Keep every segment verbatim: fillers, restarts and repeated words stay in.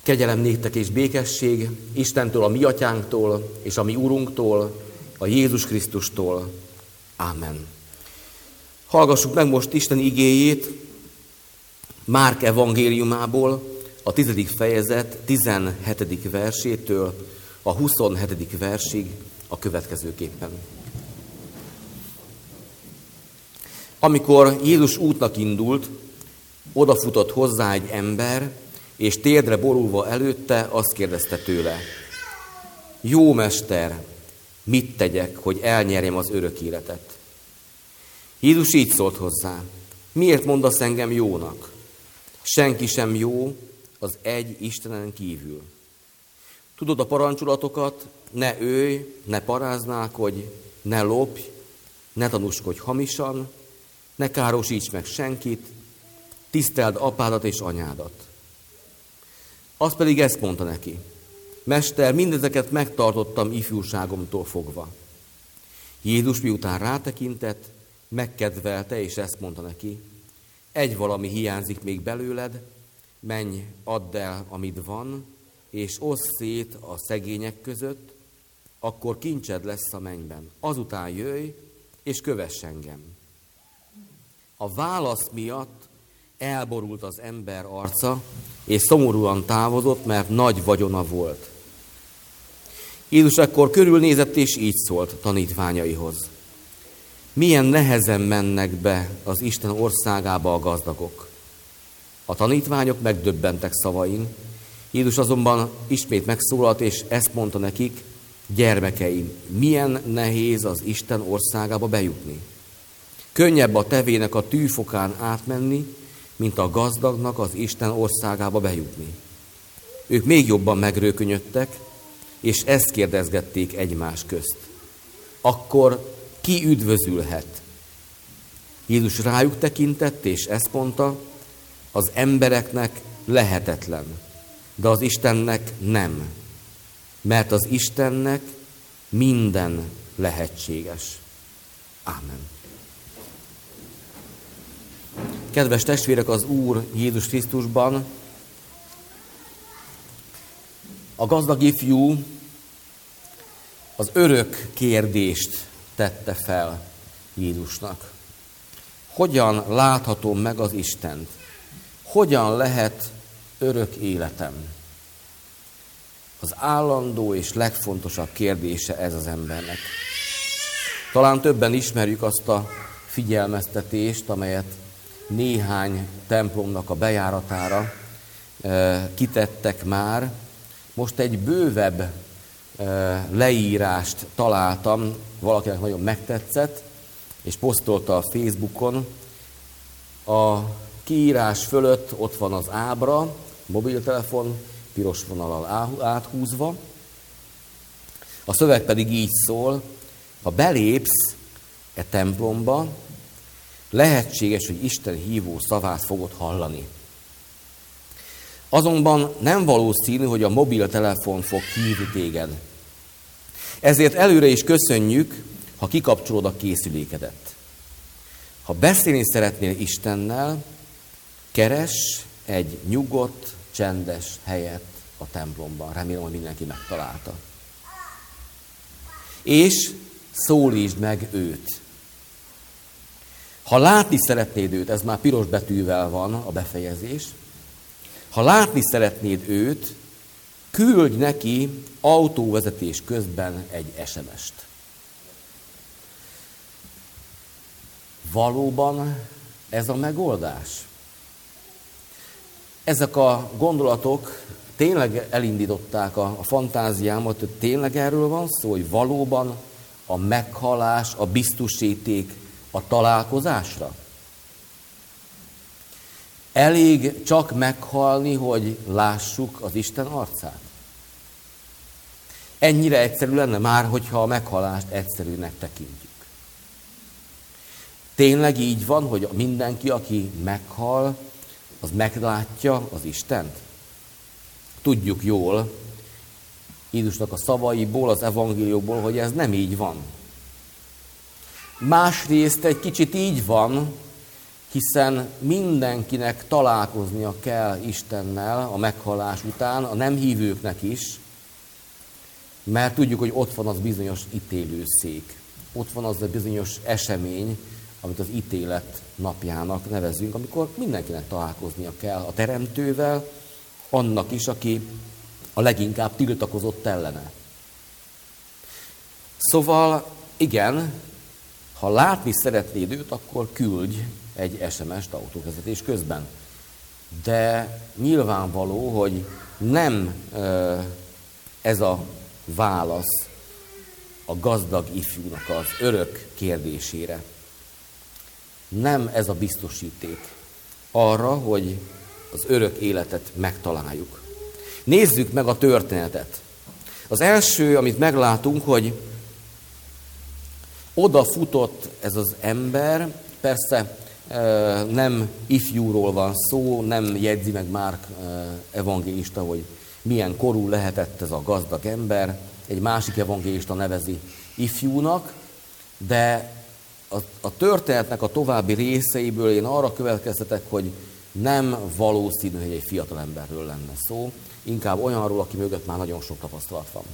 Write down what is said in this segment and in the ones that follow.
Kegyelem néktek és békesség Istentől, a mi atyánktól, és a mi Urunktól, a Jézus Krisztustól. Ámen. Hallgassuk meg most Isten igéjét Márk evangéliumából, a tizedik fejezet tizenhetedik versétől a huszonhetedik versig a következőképpen. Amikor Jézus útnak indult, odafutott hozzá egy ember, és térdre borulva előtte azt kérdezte tőle: Jó mester, mit tegyek, hogy elnyerjem az örök életet? Jézus így szólt hozzá: Miért mondasz engem jónak? Senki sem jó az egy Istenen kívül. Tudod a parancsolatokat: ne ölj, ne paráználkodj, ne lopj, ne tanúskodj hamisan, ne károsíts meg senkit, tiszteld apádat és anyádat. Az pedig ezt mondta neki: Mester, mindezeket megtartottam ifjúságomtól fogva. Jézus miután rátekintett, megkedvelte, és ezt mondta neki: Egy valami hiányzik még belőled, menj, add el, amit van, és oszd szét a szegények között, akkor kincsed lesz a mennyben. Azután jöjj, és kövess engem. A válasz miatt elborult az ember arca, és szomorúan távozott, mert nagy vagyona volt. Jézus ekkor körülnézett, és így szólt tanítványaihoz: Milyen nehezen mennek be az Isten országába a gazdagok. A tanítványok megdöbbentek szavain. Jézus azonban ismét megszólalt, és ezt mondta nekik: Gyermekeim, milyen nehéz az Isten országába bejutni. Könnyebb a tevének a tűfokán átmenni, mint a gazdagnak az Isten országába bejutni. Ők még jobban megrőkönyödtek, és ezt kérdezgették egymás közt: Akkor ki üdvözülhet? Jézus rájuk tekintett, és ezt mondta: Az embereknek lehetetlen, de az Istennek nem, mert az Istennek minden lehetséges. Ámen. Kedves testvérek, az Úr Jézus Krisztusban, a gazdag ifjú az örök kérdést tette fel Jézusnak. Hogyan láthatom meg az Istent? Hogyan lehet örök életem? Az állandó és legfontosabb kérdése ez az embernek. Talán többen ismerjük azt a figyelmeztetést, amelyet néhány templomnak a bejáratára e, kitettek már. Most egy bővebb e, leírást találtam, valakinek nagyon megtetszett, és posztolta a Facebookon. A kiírás fölött ott van az ábra, mobiltelefon, piros vonallal áthúzva. A szöveg pedig így szól: ha belépsz e templomba, lehetséges, hogy Isten hívó szavát fogod hallani. Azonban nem valószínű, hogy a mobiltelefon fog hívni téged. Ezért előre is köszönjük, ha kikapcsolod a készülékedet. Ha beszélni szeretnél Istennel, keres egy nyugodt, csendes helyet a templomban. Remélem, hogy mindenki megtalálta. És szólítsd meg őt. Ha látni szeretnéd őt, ez már piros betűvel van a befejezés, ha látni szeretnéd őt, küldj neki autóvezetés közben egy es em est. Valóban ez a megoldás? Ezek a gondolatok tényleg elindították a, a fantáziámat, hogy tényleg erről van szó, hogy valóban a meghalás, a biztosíték a találkozásra? Elég csak meghalni, hogy lássuk az Isten arcát? Ennyire egyszerű lenne már, hogyha a meghalást egyszerűnek tekintjük. Tényleg így van, hogy mindenki, aki meghal, az meglátja az Istent? Tudjuk jól Jézusnak a szavaiból, az evangéliumból, hogy ez nem így van. Másrészt egy kicsit így van, hiszen mindenkinek találkoznia kell Istennel a meghalás után, a nem hívőknek is, mert tudjuk, hogy ott van az bizonyos ítélőszék. Ott van az a bizonyos esemény, amit az ítélet napjának nevezünk, amikor mindenkinek találkoznia kell a Teremtővel, annak is, aki a leginkább tiltakozott ellene. Szóval igen, ha látni szeretnéd őt, akkor küldj egy es em est autóvezetés közben. De nyilvánvaló, hogy nem ez a válasz a gazdag ifjúnak az örök kérdésére. Nem ez a biztosíték arra, hogy az örök életet megtaláljuk. Nézzük meg a történetet. Az első, amit meglátunk, hogy odafutott ez az ember, persze nem ifjúról van szó, nem jegyzi meg Márk evangélista, hogy milyen korú lehetett ez a gazdag ember, egy másik evangélista nevezi ifjúnak, de a, a történetnek a további részeiből én arra következtetek, hogy nem valószínű, hogy egy fiatal emberről lenne szó, inkább olyanról, aki mögött már nagyon sok tapasztalat van.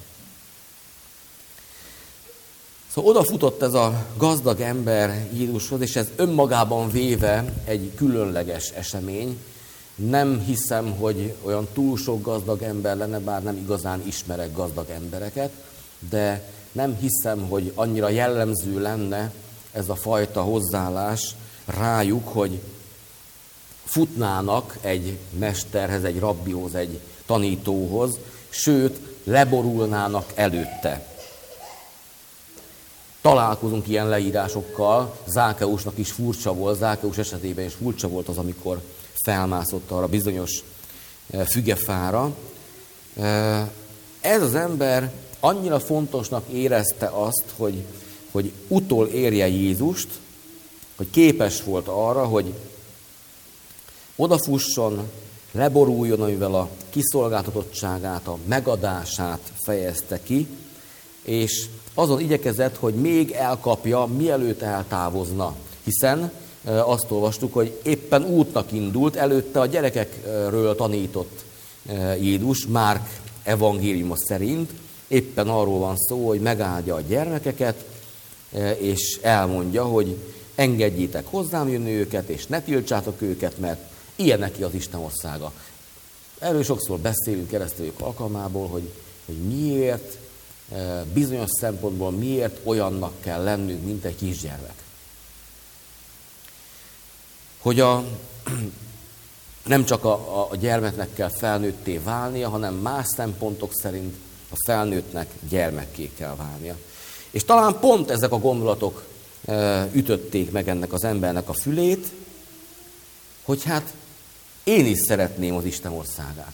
Szóval odafutott ez a gazdag ember Jézushoz, és ez önmagában véve egy különleges esemény. Nem hiszem, hogy olyan túl sok gazdag ember lenne, bár nem igazán ismerek gazdag embereket, de nem hiszem, hogy annyira jellemző lenne ez a fajta hozzáállás rájuk, hogy futnának egy mesterhez, egy rabbihoz, egy tanítóhoz, sőt, leborulnának előtte. Találkozunk ilyen leírásokkal, Zákeusnak is furcsa volt, Zákeus esetében is furcsa volt az, amikor felmászott arra bizonyos fügefára. Ez az ember annyira fontosnak érezte azt, hogy, hogy utol érje Jézust, hogy képes volt arra, hogy odafusson, leboruljon, amivel a kiszolgáltatottságát, a megadását fejezte ki, és azon igyekezett, hogy még elkapja, mielőtt eltávozna. Hiszen azt olvastuk, hogy éppen útnak indult, előtte a gyerekekről tanított Jézus, Márk evangéliuma szerint, éppen arról van szó, hogy megáldja a gyermekeket, és elmondja, hogy engedjétek hozzám jönni őket, és ne tiltsátok őket, mert ilyen neki az Isten országa. Erről sokszor beszélünk keresztülők alkalmából, hogy, hogy miért, bizonyos szempontból miért olyannak kell lennünk, mint egy kisgyermek. Hogy a, nem csak a, a gyermeknek kell felnőtté válnia, hanem más szempontok szerint a felnőttnek gyermekké kell válnia. És talán pont ezek a gondolatok ütötték meg ennek az embernek a fülét, hogy hát én is szeretném az Isten országát.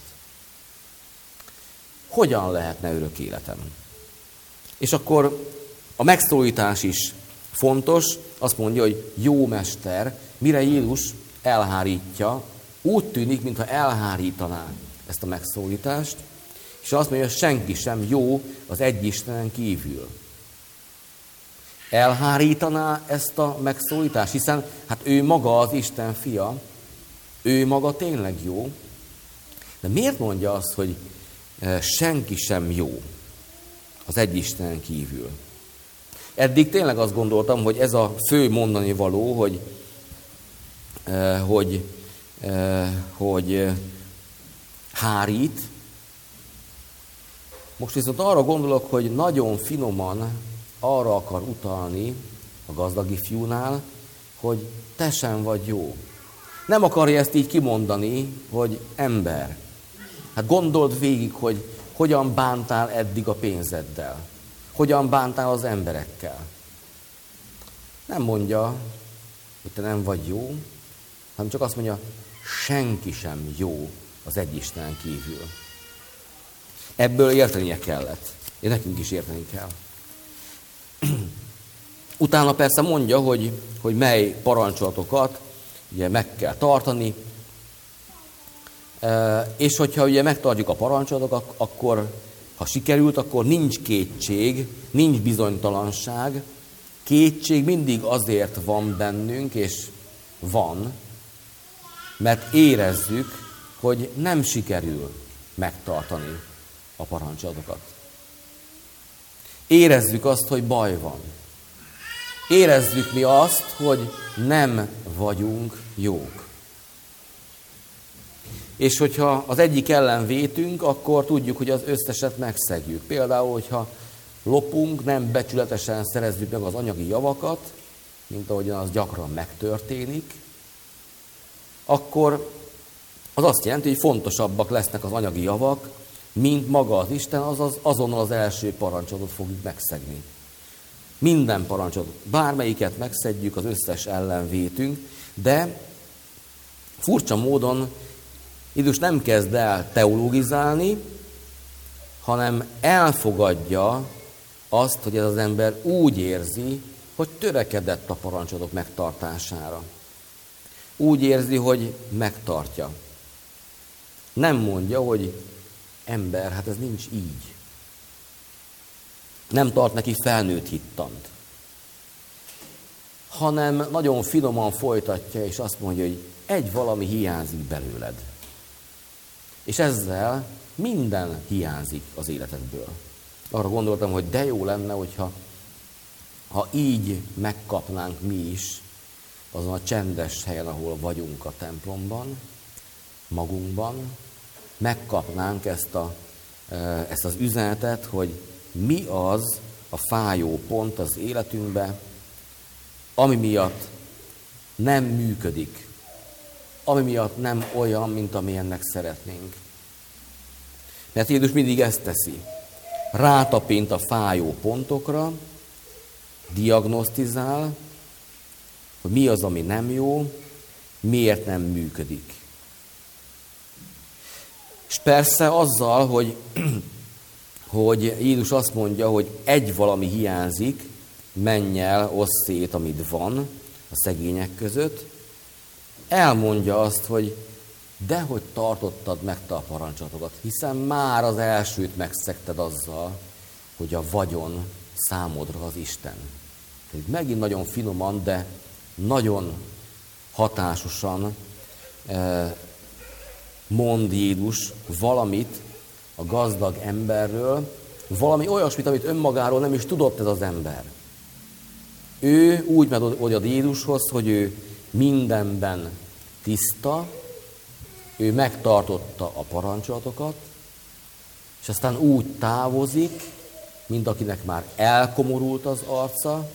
Hogyan lehetne örök életem? És akkor a megszólítás is fontos, azt mondja, hogy jó mester, mire Jézus elhárítja, úgy tűnik, mintha elhárítaná ezt a megszólítást, és azt mondja, hogy senki sem jó az egy Istenen kívül. Elhárítaná ezt a megszólítást, hiszen hát ő maga az Isten fia, ő maga tényleg jó, de miért mondja azt, hogy senki sem jó az egy Istenen kívül? Eddig tényleg azt gondoltam, hogy ez a fő mondani való, hogy, hogy, hogy hárít. Most viszont arra gondolok, hogy nagyon finoman arra akar utalni a gazdag ifjúnál, hogy te sem vagy jó. Nem akarja ezt így kimondani, hogy ember. Hát gondold végig, hogy hogyan bántál eddig a pénzeddel. Hogyan bántál az emberekkel. Nem mondja, hogy te nem vagy jó, hanem csak azt mondja, senki sem jó az egy Istenen kívül. Ebből értenie kellett. És nekünk is érteni kell. Utána persze mondja, hogy, hogy mely parancsolatokat ugye meg kell tartani, és hogyha ugye megtartjuk a parancsolatokat, akkor ha sikerült, akkor nincs kétség, nincs bizonytalanság. Kétség mindig azért van bennünk, és van, mert érezzük, hogy nem sikerül megtartani a parancsolatokat. Érezzük azt, hogy baj van. Érezzük mi azt, hogy nem vagyunk jók. És hogyha az egyik ellen vétünk, akkor tudjuk, hogy az összeset megszegjük. Például, hogyha lopunk, nem becsületesen szerezzük meg az anyagi javakat, mint ahogyan az gyakran megtörténik, akkor az azt jelenti, hogy fontosabbak lesznek az anyagi javak, mint maga az Isten, azaz azonnal az első parancsolatot fogjuk megszegni. Minden parancsolatot, bármelyiket megszedjük, az összes ellen vétünk, de furcsa módon Jézus nem kezd el teologizálni, hanem elfogadja azt, hogy ez az ember úgy érzi, hogy törekedett a parancsolatok megtartására. Úgy érzi, hogy megtartja. Nem mondja, hogy ember, hát ez nincs így. Nem tart neki felnőtt hittant. Hanem nagyon finoman folytatja, és azt mondja, hogy egy valami hiányzik belőled. És ezzel minden hiányzik az életedből. Arra gondoltam, hogy de jó lenne, hogyha ha így megkapnánk mi is azon a csendes helyen, ahol vagyunk a templomban, magunkban, megkapnánk ezt, a, ezt az üzenetet, hogy mi az a fájó pont az életünkben, ami miatt nem működik, ami miatt nem olyan, mint amilyennek szeretnénk. Mert Jézus mindig ezt teszi. Rátapint a fájó pontokra, diagnosztizál, hogy mi az, ami nem jó, miért nem működik. És persze azzal, hogy, hogy Jézus azt mondja, hogy egy valami hiányzik, menj el, oszd szét, amit van a szegények között, elmondja azt, hogy dehogy tartottad meg te a parancsolatokat, hiszen már az elsőt megszegted azzal, hogy a vagyon számodra az Isten. Tehát megint nagyon finoman, de nagyon hatásosan mond Jézus valamit a gazdag emberről, valami olyasmit, amit önmagáról nem is tudott ez az ember. Ő úgy megy oda Jézushoz, hogy ő mindenben tiszta, ő megtartotta a parancsolatokat, és aztán úgy távozik, mint akinek már elkomorult az arca,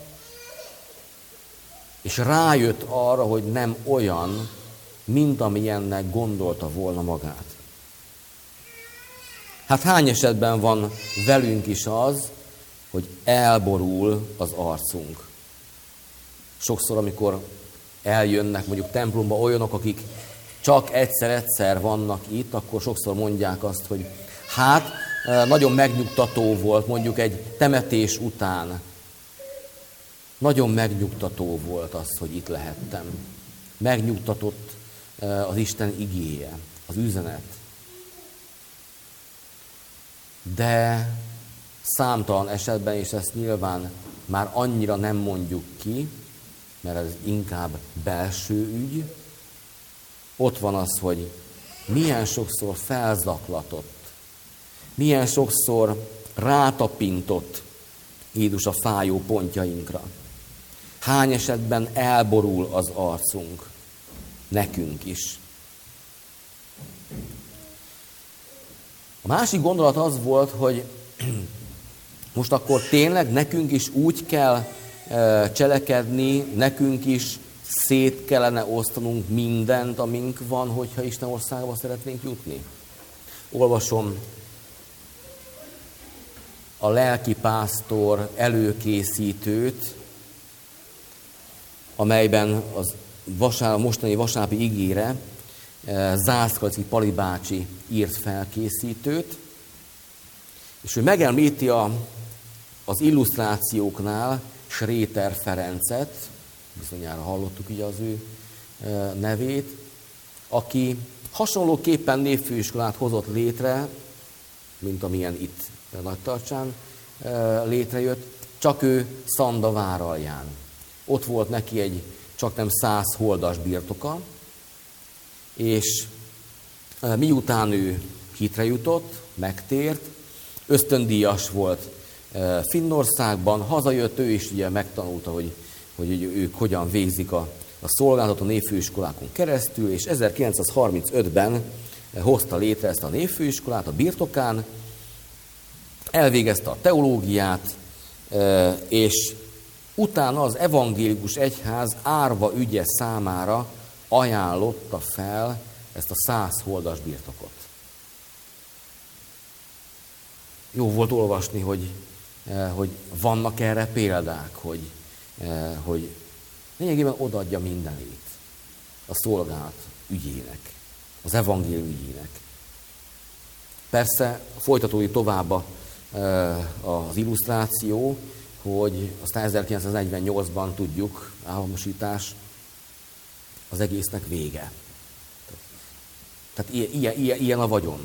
és rájött arra, hogy nem olyan, mint amilyennek gondolta volna magát. Hát hány esetben van velünk is az, hogy elborul az arcunk. Sokszor, amikor eljönnek mondjuk templomba olyanok, akik csak egyszer-egyszer vannak itt, akkor sokszor mondják azt, hogy hát nagyon megnyugtató volt mondjuk egy temetés után. Nagyon megnyugtató volt az, hogy itt lehettem. Megnyugtatott az Isten igéje, az üzenet. De számtalan esetben, és ezt nyilván már annyira nem mondjuk ki, mert ez inkább belső ügy, ott van az, hogy milyen sokszor felzaklatott, milyen sokszor rátapintott Jézus a fájó pontjainkra. Hány esetben elborul az arcunk, nekünk is. A másik gondolat az volt, hogy most akkor tényleg nekünk is úgy kell cselekedni, nekünk is szét kellene osztanunk mindent, amink van, hogyha Isten országába szeretnénk jutni. Olvasom a lelkipásztor előkészítőt, amelyben az vasár, mostani vasárnapi igére Zászkalci Pali bácsi írt felkészítőt, és ő megemlíti a, az illusztrációknál Schréter Ferencet, bizonyára hallottuk ugye az ő nevét, aki hasonlóképpen névfőiskolát hozott létre, mint amilyen itt Nagytarcsán létrejött, csak ő Szandavár alján. Ott volt neki egy csak nem száz holdas birtoka, és miután ő hitre jutott, megtért, ösztöndíjas volt Finnországban, hazajött ő is, ugye megtanulta, hogy, hogy ők hogyan végzik a, a szolgálatot a névfőiskolákon keresztül, és ezerkilencszázharmincötben hozta létre ezt a névfőiskolát a birtokán, elvégezte a teológiát, és utána az evangélikus egyház árva ügye számára ajánlotta fel ezt a száz holdas birtokot. Jó volt olvasni, hogy, hogy vannak erre példák, hogy, hogy lényegében odaadja mindenét a szolgálat ügyének, az evangélium ügyének. Persze folytatódik tovább az illusztráció, hogy aztán ezerkilencszáznegyvennyolcban tudjuk, államosítás, az egésznek vége. Tehát ilyen, ilyen, ilyen a vagyon.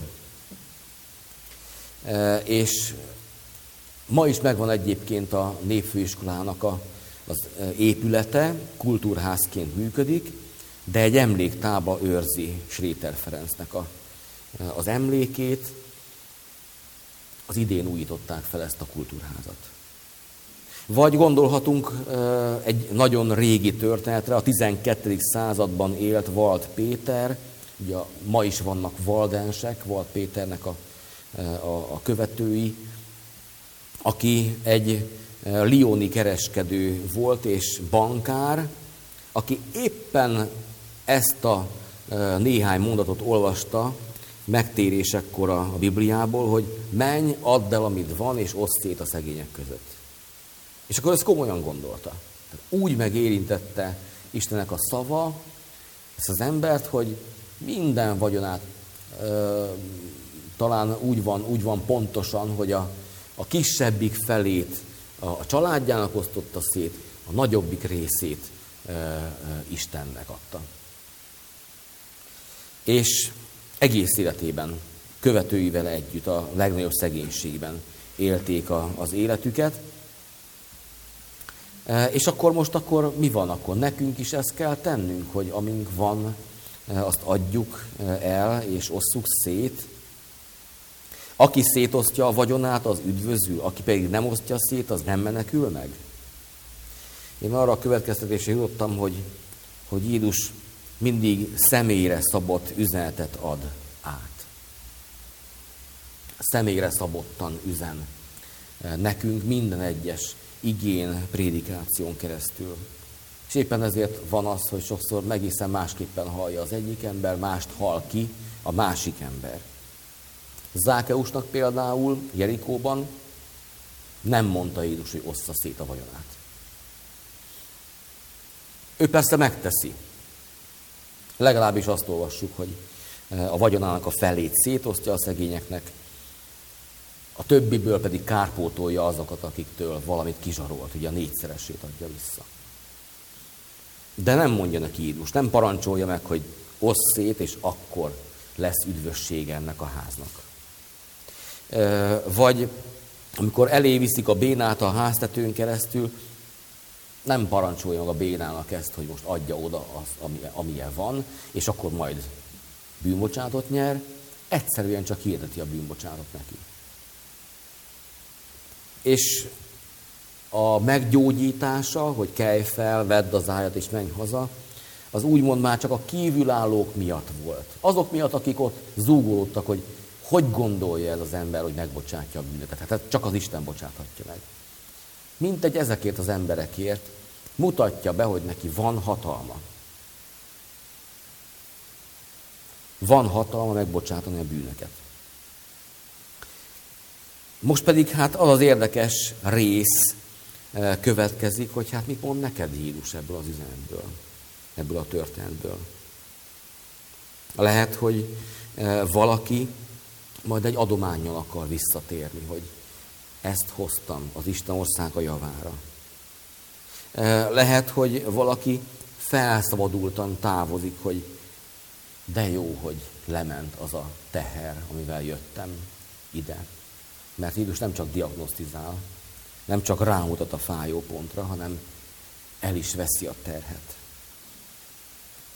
E, és ma is megvan egyébként a Népfőiskolának a, az épülete, kultúrházként működik, de egy emléktábla őrzi Schréter Ferencnek a, az emlékét. Az idén újították fel ezt a kultúrházat. Vagy gondolhatunk egy nagyon régi történetre, a tizenkettedik században élt Wald Péter, ugye ma is vannak valdensek, Wald Péternek a, a, a követői, aki egy lyoni kereskedő volt és bankár, aki éppen ezt a néhány mondatot olvasta megtérésekkor a Bibliából, hogy menj, add el, amit van, és oszd szét a szegények között. És akkor ezt komolyan gondolta. Úgy megérintette Istennek a szava ezt az embert, hogy minden vagyonát ö, talán úgy van, úgy van pontosan, hogy a, a kisebbik felét a, a családjának osztotta szét, a nagyobbik részét ö, ö, Istennek adta. És egész életében követőivel együtt a legnagyobb szegénységben élték a, az életüket. És akkor most akkor mi van? Akkor nekünk is ezt kell tennünk, hogy amink van, azt adjuk el, és osszuk szét. Aki szétosztja a vagyonát, az üdvözül, aki pedig nem osztja szét, az nem menekül meg. Én arra a következtetésre jutottam, hogy, hogy Jézus mindig személyre szabott üzenetet ad át. Személyre szabottan üzen nekünk minden egyes igén, prédikáción keresztül. És éppen ezért van az, hogy sokszor egészen másképpen hallja az egyik ember, mást hall ki a másik ember. Zákeusnak például Jerikóban nem mondta Jézus, hogy ossza szét a vagyonát. Ő persze megteszi. Legalábbis azt olvassuk, hogy a vagyonának a felét szétosztja a szegényeknek, a többiből pedig kárpótolja azokat, akiktől valamit kizsarolt, ugye a négyszeresét adja vissza. De nem mondja neki Jézus, nem parancsolja meg, hogy osszd szét, és akkor lesz üdvösség ennek a háznak. Vagy amikor eléviszik a bénát a háztetőn keresztül, nem parancsolja meg a bénának ezt, hogy most adja oda azt, ami, amilyen van, és akkor majd bűnbocsátot nyer, egyszerűen csak hirdeti a bűnbocsátot neki. És a meggyógyítása, hogy kelj fel, vedd az ágyat és menj haza, az úgymond már csak a kívülállók miatt volt. Azok miatt, akik ott zúgolódtak, hogy hogy gondolja ez az ember, hogy megbocsátja a bűnöket. Tehát csak az Isten bocsáthatja meg. Mintegy ezekért az emberekért mutatja be, hogy neki van hatalma. Van hatalma megbocsátani a bűnöket. Most pedig hát az az érdekes rész következik, hogy hát mit mond neked Jézus ebből az üzenetből, ebből a történetből. Lehet, hogy valaki majd egy adománnyal akar visszatérni, hogy ezt hoztam az Isten országa javára. Lehet, hogy valaki felszabadultan távozik, hogy de jó, hogy lement az a teher, amivel jöttem ide. Mert Jézus nem csak diagnosztizál, nem csak rámutat a fájó pontra, hanem el is veszi a terhet.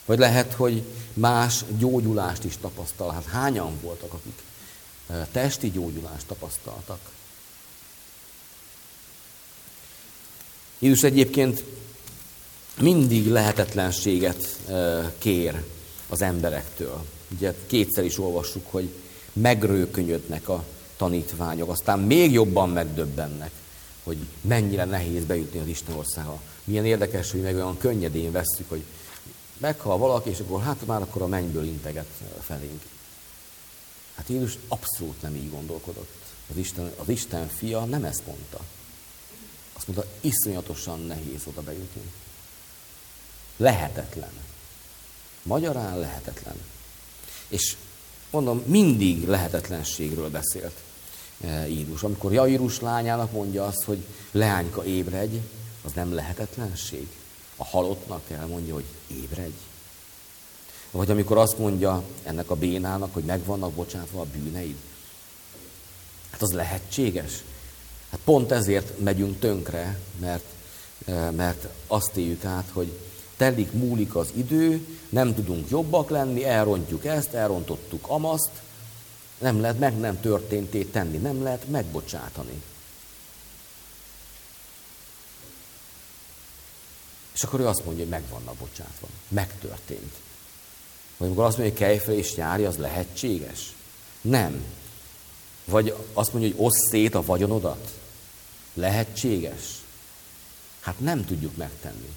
Vagy lehet, hogy más gyógyulást is tapasztal. Hát hányan voltak, akik testi gyógyulást tapasztaltak? Jézus egyébként mindig lehetetlenséget kér az emberektől. Ugye kétszer is olvassuk, hogy megrőkönyödnek a tanítványok, aztán még jobban megdöbbennek, hogy mennyire nehéz bejutni az Isten országába. Milyen érdekes, hogy meg olyan könnyedén vesszük, hogy meghal valaki, és akkor hát már akkor a mennyből integet felénk. Hát Jézus abszolút nem így gondolkodott. Az Isten, az Isten fia nem ezt mondta. Azt mondta, iszonyatosan nehéz oda bejutni. Lehetetlen. Magyarán lehetetlen. És mondom, mindig lehetetlenségről beszélt Jézus. Amikor Jairus lányának mondja azt, hogy leányka, ébredj, az nem lehetetlenség. A halottnak elmondja, hogy ébredj. Vagy amikor azt mondja ennek a bénának, hogy meg vannak bocsátva a bűneid. Hát az lehetséges. Hát pont ezért megyünk tönkre, mert, mert azt éljük át, hogy telik, múlik az idő, nem tudunk jobbak lenni, elrontjuk ezt, elrontottuk amazt, nem lehet meg nem történté tenni, nem lehet megbocsátani. És akkor ő azt mondja, hogy meg vannak bocsátva, megtörtént. Vagy amikor azt mondja, hogy kelj fel és járj, az lehetséges? Nem. Vagy azt mondja, hogy oszd szét a vagyonodat? Lehetséges? Hát nem tudjuk megtenni.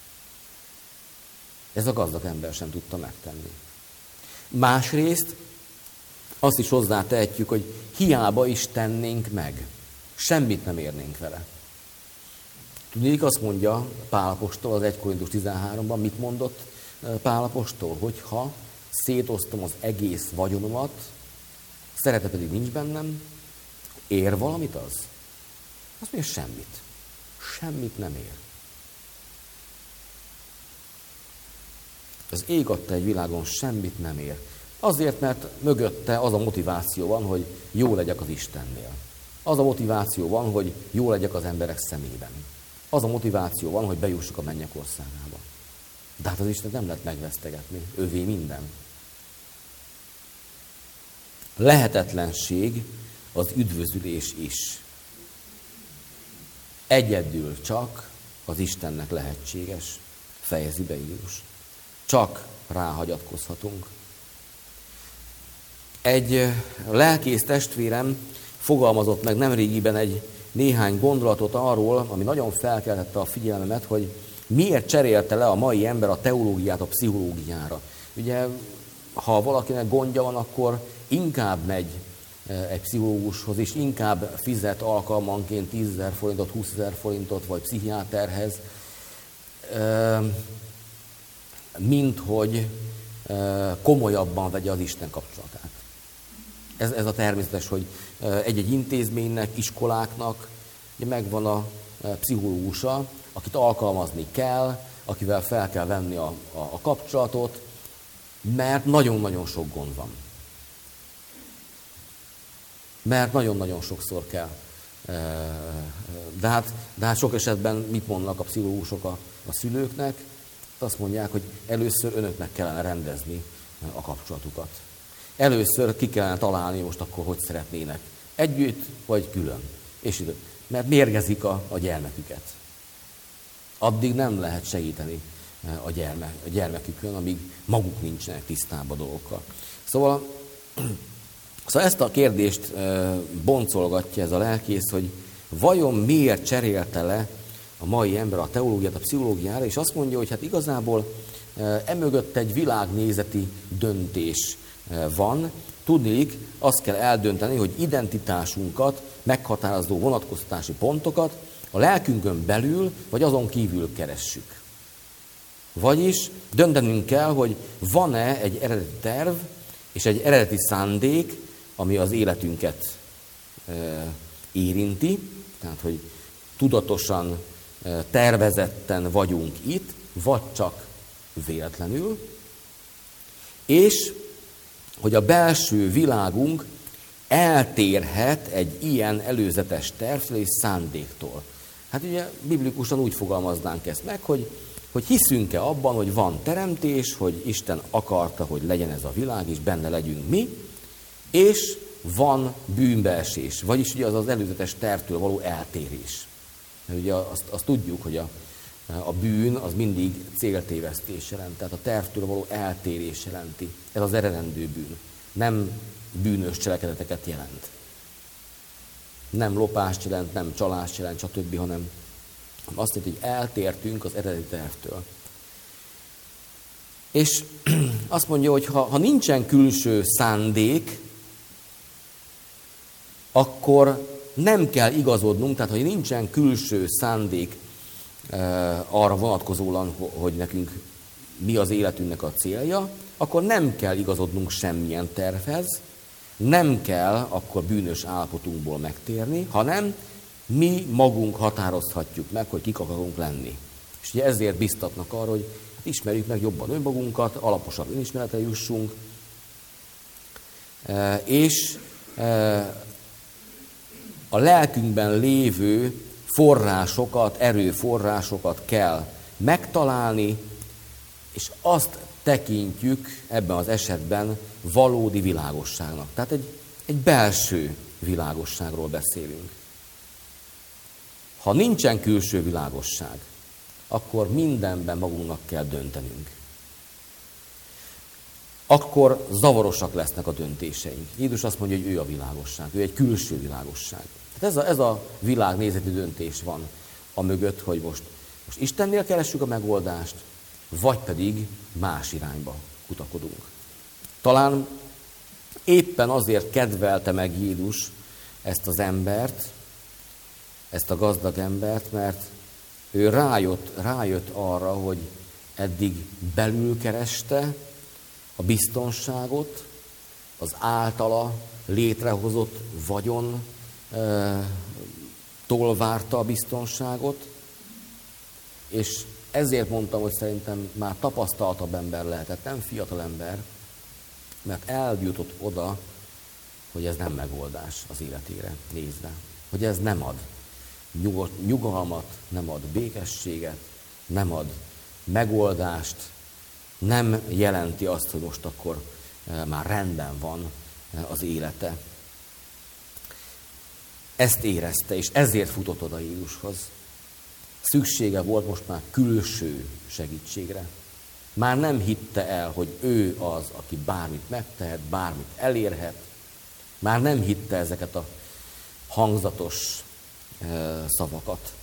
Ez a gazdag ember sem tudta megtenni. Másrészt azt is hozzátehetjük, hogy hiába is tennénk meg. Semmit nem érnénk vele. Tudnék, azt mondja Pál apostol az első Korintus tizenháromban, mit mondott Pál apostol? Hogy ha szétosztom az egész vagyonomat, szerete pedig nincs bennem, ér valamit az? Azt mondja, semmit. Semmit nem ér. Az ég adta egy világon semmit nem ér. Azért, mert mögötte az a motiváció van, hogy jó legyek az Istennél. Az a motiváció van, hogy jó legyek az emberek szemében. Az a motiváció van, hogy bejussuk a mennyek országába. De hát az Isten nem lehet megvesztegetni. Ővé minden. Lehetetlenség az üdvözülés is. Egyedül csak az Istennek lehetséges. Fejezi be Jézus. Csak ráhagyatkozhatunk. Egy lelkész testvérem fogalmazott meg nemrégiben egy néhány gondolatot arról, ami nagyon felkeltette a figyelmemet, hogy miért cserélte le a mai ember a teológiát a pszichológiára. Ugye, ha valakinek gondja van, akkor inkább megy egy pszichológushoz, és inkább fizet alkalmanként tízezer forintot, húszezer forintot, vagy pszichiáterhez, mint hogy komolyabban vegye az Isten kapcsolatát. Ez, ez a természetes, hogy egy-egy intézménynek, iskoláknak megvan a pszichológusa, akit alkalmazni kell, akivel fel kell venni a, a, a kapcsolatot, mert nagyon-nagyon sok gond van. Mert nagyon-nagyon sokszor kell. De hát, de hát sok esetben mit mondnak a pszichológusok a, a szülőknek? Azt mondják, hogy először önöknek kellene rendezni a kapcsolatukat. Először ki kellene találni most akkor, hogy szeretnének. Együtt vagy külön. És mert mérgezik a, a gyermeküket. Addig nem lehet segíteni a, gyermek, a gyermekükön, amíg maguk nincsenek tisztában dolgokkal. Szóval, szóval ezt a kérdést boncolgatja ez a lelkész, hogy vajon miért cserélte le a mai ember a teológiát a pszichológiára, és azt mondja, hogy hát igazából emögött egy világnézeti döntés van. Tudniillik, azt kell eldönteni, hogy identitásunkat meghatározó vonatkoztatási pontokat a lelkünkön belül, vagy azon kívül keressük. Vagyis döntenünk kell, hogy van-e egy eredeti terv, és egy eredeti szándék, ami az életünket érinti, tehát, hogy tudatosan, tervezetten vagyunk itt, vagy csak véletlenül, és hogy a belső világunk eltérhet egy ilyen előzetes tervtől és szándéktól. Hát ugye biblikusan úgy fogalmaznánk ezt meg, hogy hogy hiszünk-e abban, hogy van teremtés, hogy Isten akarta, hogy legyen ez a világ, és benne legyünk mi, és van bűnbeesés, vagyis ugye az az előzetes tervtől való eltérés. Mert ugye azt, azt tudjuk, hogy a, a bűn az mindig céltévesztés jelent, tehát a tervtől való eltérés jelenti. Ez az eredendő bűn. Nem bűnös cselekedeteket jelent. Nem lopást jelent, nem csalást jelent, stb., hanem azt jelenti, hogy eltértünk az eredeti tervtől. És azt mondja, hogy ha, ha nincsen külső szándék, akkor nem kell igazodnunk, tehát ha nincsen külső szándék e, arra vonatkozóan, hogy nekünk mi az életünknek a célja, akkor nem kell igazodnunk semmilyen tervhez, nem kell akkor bűnös állapotunkból megtérni, hanem mi magunk határozhatjuk meg, hogy kik akarunk lenni. És ugye ezért biztatnak arra, hogy ismerjük meg jobban önmagunkat, alaposabb önismeretre jussunk, és a lelkünkben lévő forrásokat, erőforrásokat kell megtalálni, és azt tekintjük ebben az esetben valódi világosságnak. Tehát egy, egy belső világosságról beszélünk. Ha nincsen külső világosság, akkor mindenben magunknak kell döntenünk. Akkor zavarosak lesznek a döntéseink. Jézus azt mondja, hogy ő a világosság, ő egy külső világosság. Tehát ez a, ez a világnézeti döntés van a mögött, hogy most, most Istennél keressük a megoldást, vagy pedig más irányba kutakodunk. Talán éppen azért kedvelte meg Jézus ezt az embert, ezt a gazdag embert, mert ő rájött, rájött arra, hogy eddig belül kereste a biztonságot, az általa létrehozott vagyon tól várta a biztonságot, és ezért mondtam, hogy szerintem már tapasztaltabb ember lehetett, nem fiatal ember, mert eljutott oda, hogy ez nem megoldás az életére nézve. Hogy ez nem ad nyugodt, nyugalmat, nem ad békességet, nem ad megoldást, nem jelenti azt, hogy most akkor már rendben van az élete. Ezt érezte, és ezért futott oda Jézushoz. Szüksége volt most már külső segítségre. Már nem hitte el, hogy ő az, aki bármit megtehet, bármit elérhet. Már nem hitte ezeket a hangzatos szavakat.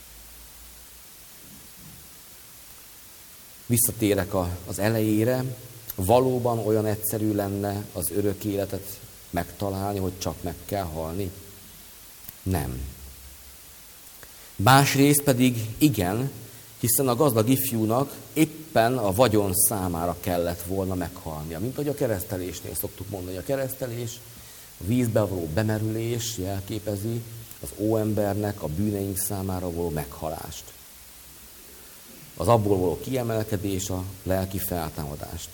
Visszatérek az elejére, valóban olyan egyszerű lenne az örök életet megtalálni, hogy csak meg kell halni? Nem. Másrészt pedig igen, hiszen a gazdag ifjúnak éppen a vagyon számára kellett volna meghalnia. Mint ahogy a keresztelésnél szoktuk mondani, a keresztelés, a vízbe való bemerülés jelképezi az óembernek a bűneink számára való meghalást. Az abból való kiemelkedés, a lelki feltámadást.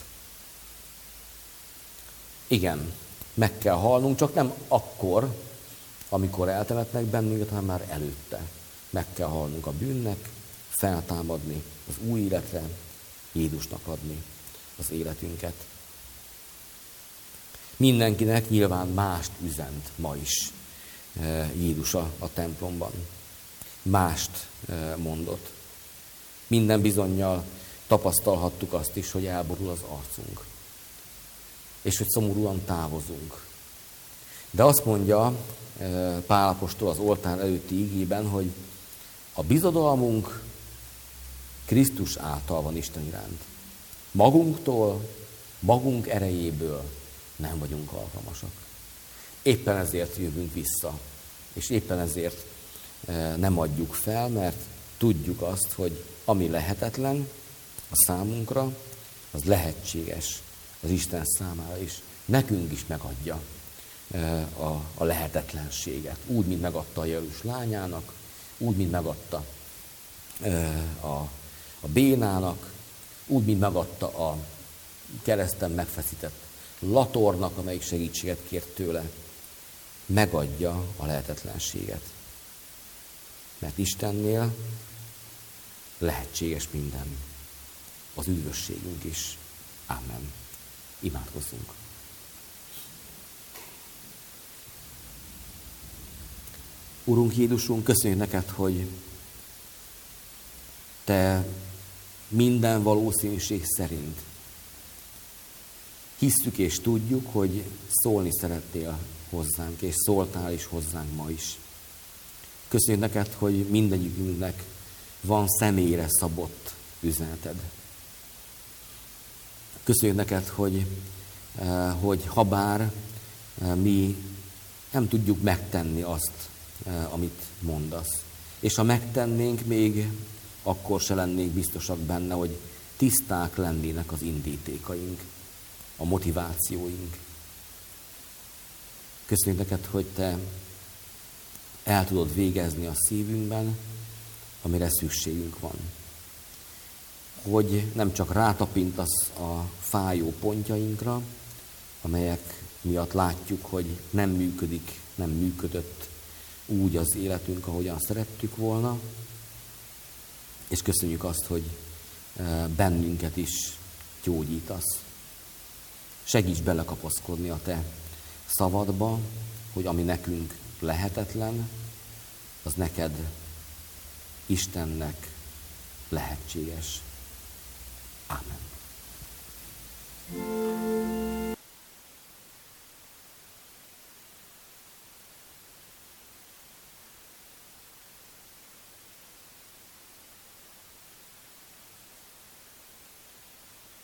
Igen, meg kell halnunk, csak nem akkor, amikor eltemetnek bennünket, hanem már előtte. Meg kell halnunk a bűnnek, feltámadni, az új életre, Jézusnak adni az életünket. Mindenkinek nyilván mást üzent ma is Jézus a, a templomban. Mást mondott. Minden bizonnyal tapasztalhattuk azt is, hogy elborul az arcunk. És hogy szomorúan távozunk. De azt mondja Pál apostol az oltár előtti igében, hogy a bizodalmunk Krisztus által van Isten iránt. Magunktól, magunk erejéből nem vagyunk alkalmasak. Éppen ezért jövünk vissza. És éppen ezért nem adjuk fel, mert tudjuk azt, hogy ami lehetetlen a számunkra, az lehetséges az Isten számára is. Nekünk is megadja a, a lehetetlenséget. Úgy, mint megadta a Jairus lányának, úgy, mint megadta a, a bénának, úgy, mint megadta a kereszten megfeszített latornak, amelyik segítséget kért tőle. Megadja a lehetetlenséget. Mert Istennél lehetséges minden. az üdvösségünk is. Amen. Imádkozzunk. Urunk Jézusunk, köszönjük neked, hogy te minden valószínűség szerint hisszük és tudjuk, hogy szólni szeretnél hozzánk, és szóltál is hozzánk ma is. Köszönjük neked, hogy mindegyikünknek van személyre szabott üzeneted. Köszönjük neked, hogy, hogy habár mi nem tudjuk megtenni azt, amit mondasz. És ha megtennénk, még akkor se lennénk biztosak benne, hogy tiszták lennének az indítékaink, a motivációink. Köszönjük neked, hogy te el tudod végezni a szívünkben, amire szükségünk van. Hogy nem csak rátapintasz a fájó pontjainkra, amelyek miatt látjuk, hogy nem működik, nem működött úgy az életünk, ahogyan szerettük volna, és köszönjük azt, hogy bennünket is gyógyítasz. Segíts belekapaszkodni a te szavadba, hogy ami nekünk lehetetlen, az neked, Istennek lehetséges. Ámen.